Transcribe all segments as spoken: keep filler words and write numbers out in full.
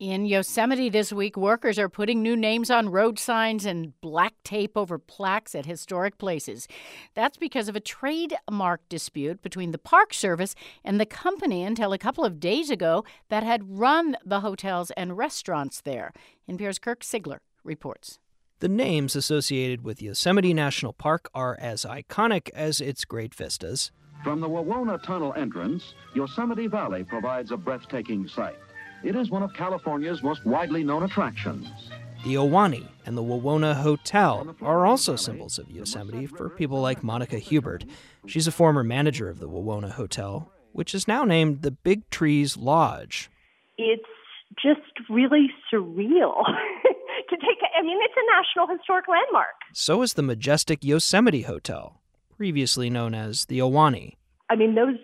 In Yosemite this week, workers are putting new names on road signs and black tape over plaques at historic places. That's because of a trademark dispute between the Park Service and the company until a couple of days ago that had run the hotels and restaurants there. N P R's Kirk Sigler reports. The names associated with Yosemite National Park are as iconic as its great vistas. From the Wawona Tunnel entrance, Yosemite Valley provides a breathtaking sight. It is one of California's most widely known attractions. The Ahwahnee and the Wawona Hotel are also symbols of Yosemite for people like Monica Hubert. She's a former manager of the Wawona Hotel, which is now named the Big Trees Lodge. It's just really surreal to take. I mean, it's a National Historic Landmark. So is the majestic Yosemite Hotel, previously known as the Ahwahnee. I mean, those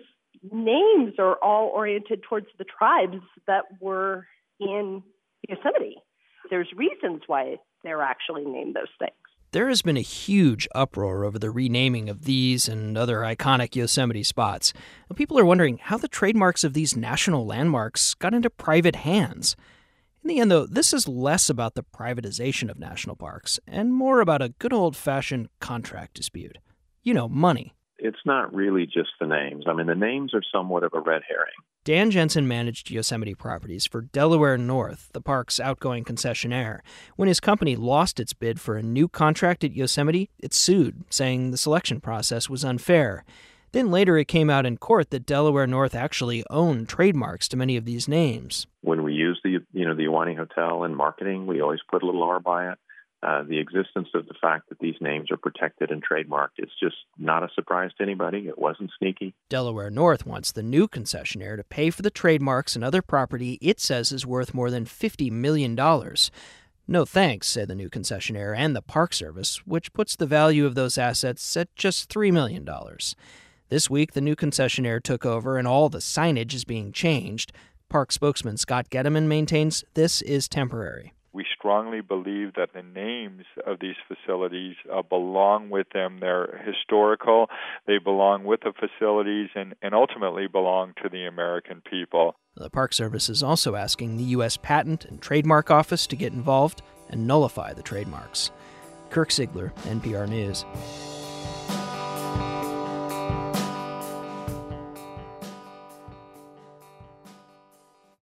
names are all oriented towards the tribes that were in Yosemite. There's reasons why they're actually named those things. There has been a huge uproar over the renaming of these and other iconic Yosemite spots. People are wondering how the trademarks of these national landmarks got into private hands. In the end, though, this is less about the privatization of national parks and more about a good old-fashioned contract dispute. You know, money. It's not really just the names. I mean, the names are somewhat of a red herring. Dan Jensen managed Yosemite properties for Delaware North, the park's outgoing concessionaire. When his company lost its bid for a new contract at Yosemite, it sued, saying the selection process was unfair. Then later it came out in court that Delaware North actually owned trademarks to many of these names. When we use the, you know, the Ahwahnee Hotel in marketing, we always put a little R by it. Uh, the existence of the fact that these names are protected and trademarked is just not a surprise to anybody. It wasn't sneaky. Delaware North wants the new concessionaire to pay for the trademarks and other property it says is worth more than fifty million dollars. No thanks, say the new concessionaire and the Park Service, which puts the value of those assets at just three million dollars. This week, the new concessionaire took over and all the signage is being changed. Park spokesman Scott Getteman maintains this is temporary. We strongly believe that the names of these facilities uh, belong with them. They're historical. They belong with the facilities and, and ultimately belong to the American people. The Park Service is also asking the U S Patent and Trademark Office to get involved and nullify the trademarks. Kirk Sigler, N P R News.